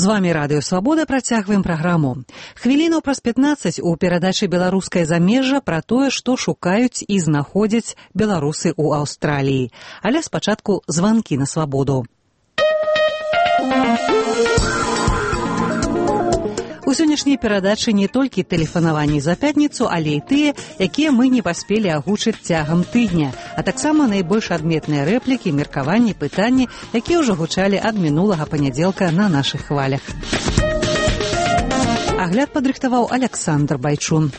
вами Радыё Свабода, працягваем праграму. Хвілінаў праз 15 у перадачы «Беларускае замежжа» пра тое, што шукаюць і знаходзяць беларусы ў Аўстраліі. Але спачатку званкі на свабоду. У сённяшняй перадачы не толькі тэлефанаванні за пятніцу, але і тыя, якія мы не паспелі агучыць цягам тыдня, а таксама найбольш адметныя рэплікі, меркаванні, пытанні, якія ўжо гучалі ад мінулага панядзелка на нашых хвалях. Агляд падрыхтаваў Аляксандр Байчун.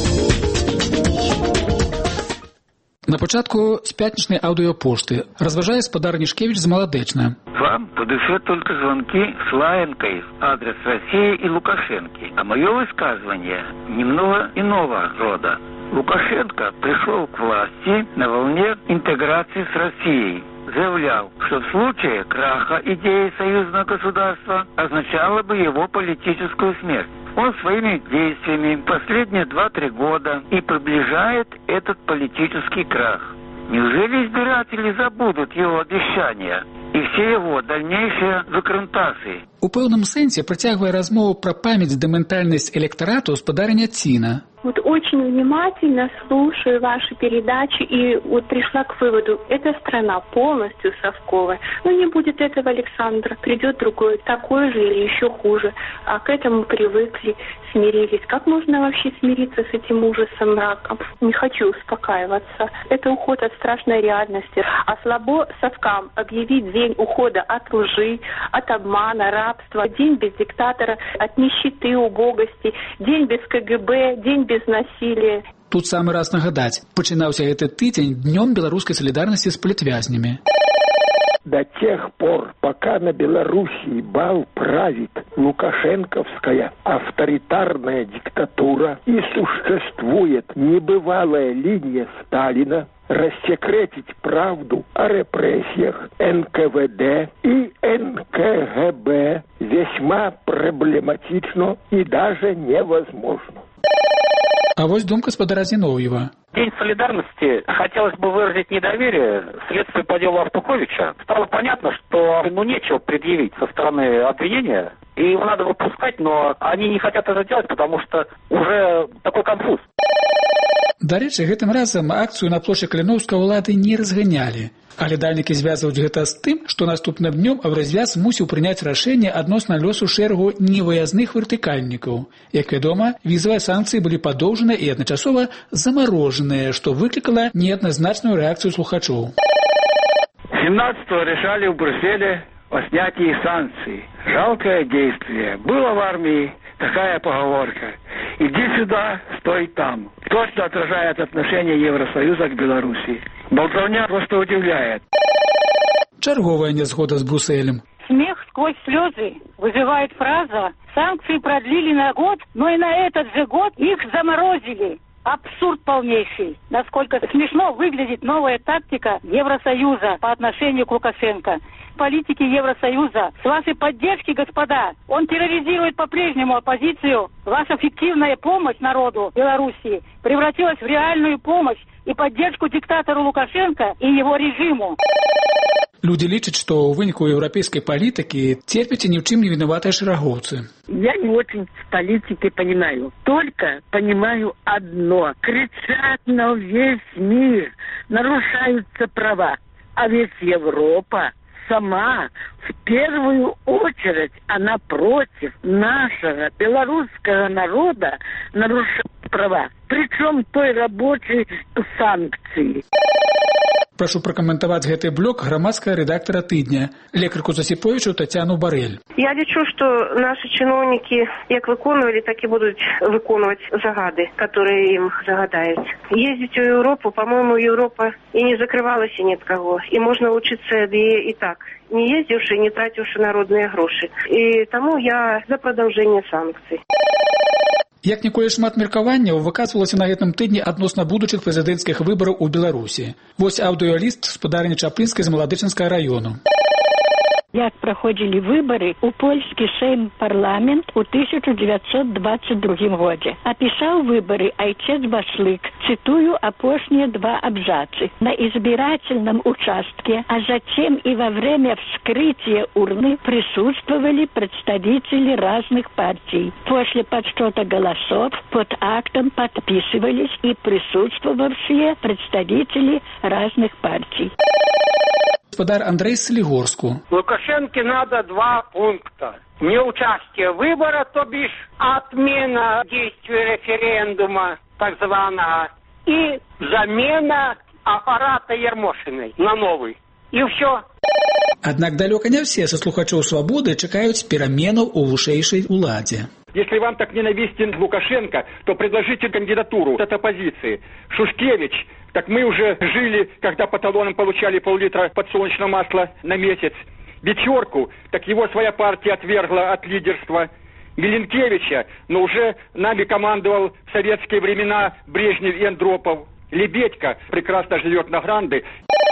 На пачатку з пятнічнай аўдыёпошты разважае спадар Нішкевіч з Маладэчна. Вам по душе только звонки с лаянкой в адрес России и Лукашенко. А мое высказывание немного иного рода. Лукашенко пришел к власти на волне интеграции с Россией. Заявлял, что в случае краха идеи союзного государства означало бы его политическую смерть. Он своими действиями последние 2-3 года и приближает этот политический крах. Неужели избиратели забудут его обещания и все его дальнейшие выкрутасы? У пэўным сэнсе працягвае размову пра памяць да ментальнасць электарату спадарня Ціна. Вот очень внимательно слушаю ваши передачи и вот пришла к выводу, эта страна полностью совковая. Но не будет этого Александра, придет другой, такой же или еще хуже. А к этому привыкли, смирились. Как можно вообще смириться с этим ужасом, мраком? Не хочу успокаиваться. Это уход от страшной реальности. А слабо совкам объявить день ухода от лжи, от обмана, рабства, день без диктатора, от нищеты, убогости, день без КГБ, день без насилия. Тут самы раз нагадаць, пачынаўся гэты тыдзень днём беларускай салідарнасці з палітвязнямі. До тех пор, пока на Белоруссии бал правит лукашенковская авторитарная диктатура и существует небывалая линия Сталина, рассекретить правду о репрессиях НКВД и НКГБ весьма проблематично и даже невозможно. А вось думка спадара Зиновьева. День солидарности хотелось бы выразить недоверие следствию по делу Артуковича. Стало понятно, что нечего предъявить со стороны обвинения, и его надо выпускать, но они не хотят это делать, потому что уже такой конфуз. Дарэчы, гэтым разам акцыю на плошчы Каліноўска ўлады не разганялі. Але дальнікі звязваюць гэта з тым, што наступным днём Еўразвяз мусіў прыняць рашэнне адносна лёсу шэрагу невыязных вертыкальнікаў. Як вядома, візавыя санкцыі былі падоўжаны і адначасова замарожаныя, што выклікала неадназначную рэакцыю слухачоў. 17-го решали в Брюсселе о снятии санкций. Жалкое действие. Было в армии такая поговорка. Иди сюда, стой там. Точно отражает отношение Евросоюза к Беларуси. Болтовня просто удивляет. Чарговая незгода с Брюсселем. Смех сквозь слезы вызывает фраза «Санкции продлили на год, но и на этот же год их заморозили». Абсурд полнейший. Насколько смешно выглядит новая тактика Евросоюза по отношению к Лукашенко. Политики Евросоюза, с вашей поддержки, господа, он терроризирует по-прежнему оппозицию. Ваша фиктивная помощь народу Белоруссии превратилась в реальную помощь и поддержку диктатору Лукашенко и его режиму. Люди лічаць, што ў выніку еўрапейскай палітыкі терпіце ні ў чым не вінаватыя шэрагоўцы. Я не очень в политике понимаю. Только понимаю одно. Кричат на весь мир. Нарушаются права. А ведь Европа сама в первую очередь, она против нашего белорусского народа нарушает права. Причем той рабочей санкции. Прошу прокомментовать гэты блок громадского редактора «Тыдня», лекарку Засиповичу Татьяну Барель. Я лічу, что наши чиновники як выконывали, так и будут выконывать загады, которые им загадают. Ездить в Европу, по-моему, Европа и не закрывалась и ни от кого. И можно учиться и так, не ездивши, не тративши народные гроши. И тому я за продолжение санкций. Як ніколі шмат меркаванняў выказвалася на гэтым тыдні адносна будучых прэзідэнцкіх выбараў у Беларусі. Вось аўдыёліст спадарні Чаплінскай з Маладычынскага раёну. Як праходзілі выбары ў польскі сейм-парламент у 1922 годзе. Описал выборы отец Башлык. Цитую апошние 2 абзацы. На избирательном участке, а затем и во время вскрытия урны присутствовали представители разных партий. После подсчета голосов под актом подписывались и присутствовавшие представители разных партий. Господар Андрей Солигорску. Лукашенко надо 2 пункта. Неучастие выбора, то бишь отмена действия референдума, так званого, и замена аппарата Ермошиной на новый. И все. Аднак далёка не все со слухачоў «Свободы» чакаюць пераменаў у вышэйшай уладзе. Если вам так ненавистен Лукашенко, то предложите кандидатуру от оппозиции. Шушкевич, так мы уже жили, когда по талонам получали пол-литра подсолнечного масла на месяц. Вечерку, так его своя партия отвергла от лидерства. Миленкевича, но уже нами командовал в советские времена Брежнев и Андропов. Лебедька прекрасно живет на Гранды.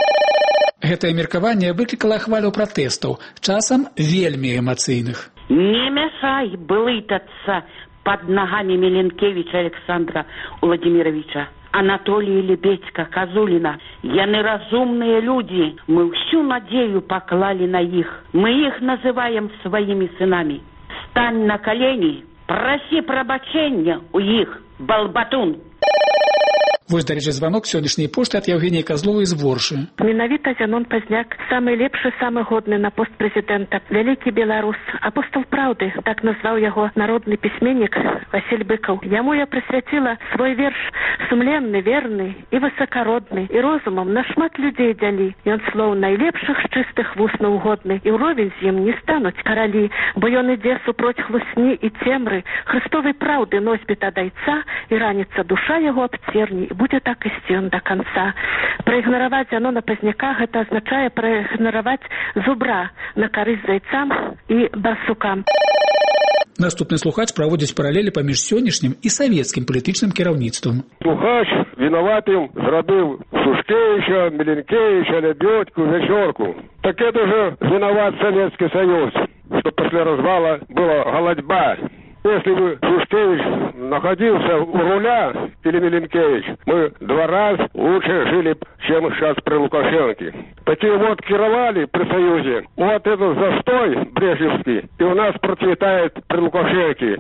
Гэтае меркаванне выклікала хвалю пратэстаў, часам вельмі эмацыйных. Не мешай блытаться под ногами Миленкевича Александра Владимировича. Анатолий Лебедька, Козулина. Яны разумные люди. Мы всю надею поклали на их. Мы их называем своими сынами. Стань на колени, проси прабачэння у их, балбатун. Вось, дарэчы, званок сённяшняй пошты ад Евгении Козловой з Воршы. Менавіта Зянон Пазняк, самы лепшы, самы годны на пост прэзідэнта, вялікі беларус, апостол праўды, так назваў яго народны пісьменнік Васіль Быкаў. Яму я прысвяціла свой верш, сумленны, верны і высакародны, і розумам на шмат людзей дзялі. Ён слоў найлепшых чыстых вуснаў годны, і ўровень з ім не стануць каралі, бо ён ідзе супроць хлусні і цемры, Христовай праўды носьбіт ад айца, і раніца душа яго абцерні, будет так ісці он до конца. Проигноровать Зянона Пазняка гэта означае проигноровать зубра на карысць зайцам і барсукам. Наступны слухач праводзіць паралелі паміж сённяшнім і савецкім палітычным кіраўніцтвам. Слухач вінаватым зрабіў Шушкевича, Миленкевича, Лебедьку, Вечерку. Так это же виноват Советский Союз, что после развала была голодьба. Если бы Шушкевич находился у руля, или Миленкевич, мы 2 раза лучше жили, чем сейчас при Лукашенке. Такие вот кировали при Союзе. Вот этот застой брежневский, и у нас процветает при Лукашенке.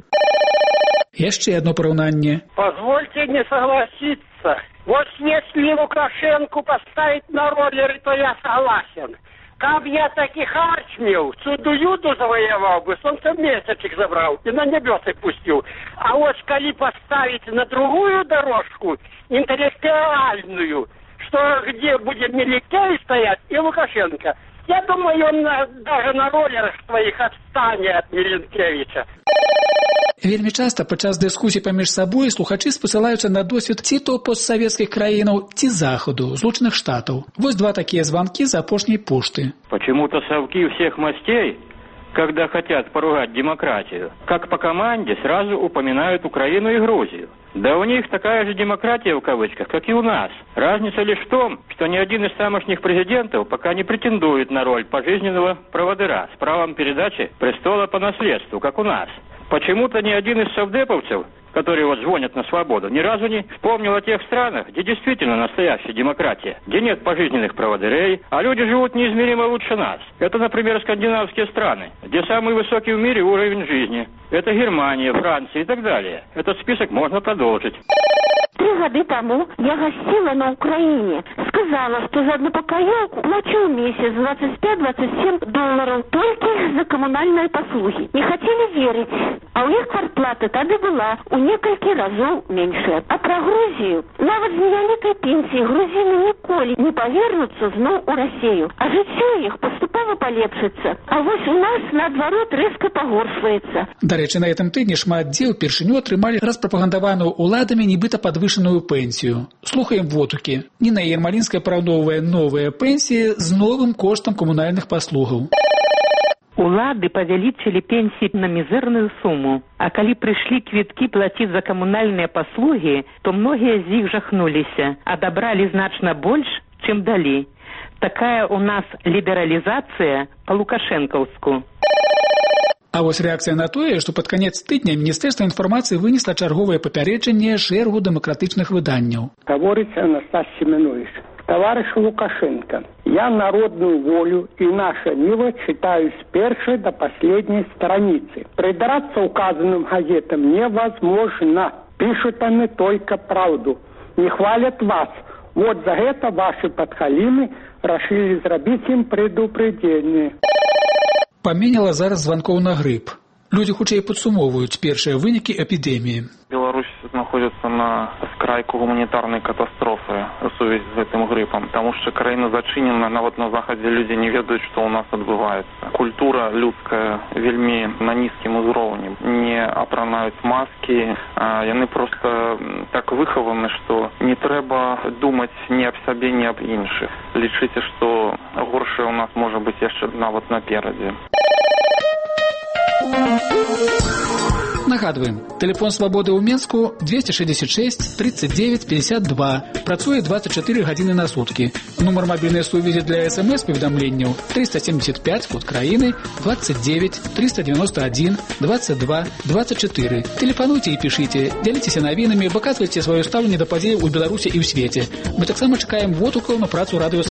Яшчэ одно параўнанне. Позвольте не согласиться. Вот если Лукашенко поставить на роллеры, то я согласен. Каб я таки харч мел, цуду-юду завоевал бы, солнцемесячек забрал и на небесы пустил. А вот коли поставить на другую дорожку, интеллектуальную, что где будет Миленкевич стоять и Лукашенко, я думаю, он даже на роллерах своих отстанет от Миленкевича. Вельмі часта падчас дыскусій паміж сабой слухачы спасылаюцца на досвед ці то постсавецкіх краінаў, ці захаду, Злучаных Штатаў. Вось 2 такія званкі з апошняй пошты. Почему-то совки всех мастей, когда хотят поругать демократию, как по команде сразу упоминают Украину и Грузию. Да у них такая же демократия в кавычках, как и у нас. Разница лишь в том, что ни один из тамошних президентов пока не претендует на роль пожизненного проводыра с правом передачи престола по наследству, как у нас. Почему-то ни один из совдеповцев, которые вот звонят на «Свободу», ни разу не вспомнил о тех странах, где действительно настоящая демократия, где нет пожизненных проводырей, а люди живут неизмеримо лучше нас. Это, например, скандинавские страны, где самый высокий в мире уровень жизни. Это Германия, Франция и так далее. Этот список можно продолжить. 3 года тому я гостила на Украине. Сказала, что за однопокоевку плачу в месяц $25-27 только за коммунальные послуги. Не хотели верить. А у них квартплата тогда была у несколько разов меньше. А про Грузию, нават з невялікай пенсии грузины ніколі не повернутся знов у Россию. А жыццё их поступало полепшится. А вот у нас, наоборот, резко погоршваецца. Дарэчы, на этом тыдні шмат дзел першыню атрымалі распрапагандаваную уладамі нібыта падвышаную пенсию. Слухаем водукі. Ніна Ермалінская параўноўвае новыя пенсии з новым коштам камунальных паслугаў. Улады павялічылі пенсии на мізэрную сумму. А калі прыйшлі квіткі плаціць за камунальныя паслугі, то многія з іх жахнуліся, а дабралі значна больш, чым далі. Такая у нас лібералізацыя па-лукашэнкаўску. А вось рэакцыя на тое, што пад канец тыдня Міністэрства інфармацыі вынесла чарговае папярэджанне шэрагу дэмакратычных выданняў. Говорит Анастас Семенович: товарищ Лукашенко, я народную волю и наше мило читаю с первой до последней страницы. Придраться указанным газетам невозможно. Пишут они только правду. Не хвалят вас. Вот за это ваши подхалимы решили зрабіць им предупреждение. Паменяла зараз званкоў на грып. Людзі хутчэй падсумоўваюць першыя вынікі эпідэміі. Беларусь знаходзіцца на скрайку гуманітарнай катастрофы у сувязі з гэтым грыпам, таму што краіна зачынена, нават на захадзе людзі не ведаюць, што ў нас адбываецца. Культура людская вельмі на нізкім узроўні. Не апранаюць маскі, яны проста так выхаваны, што не трэба думаць ні аб сабе, ні аб іншых. Лічыце, што горшае ў нас можа быць яшчэ нават наперадзе. Нагадваем, тэлефон свабоды ў Менску 266 39 52. Працуе 24 гадзіны на суткі. Нумар мабільнай сувязі для СМС-паведамленняў 375 код краіны 29 391 22 24. Тэлефануйце і пішыце, дзяліцеся навінамі, паказвайце сваё стаўленне да падзеяў у Беларусі і ў свеце. Мы таксама чакаем водгукаў на працу радыё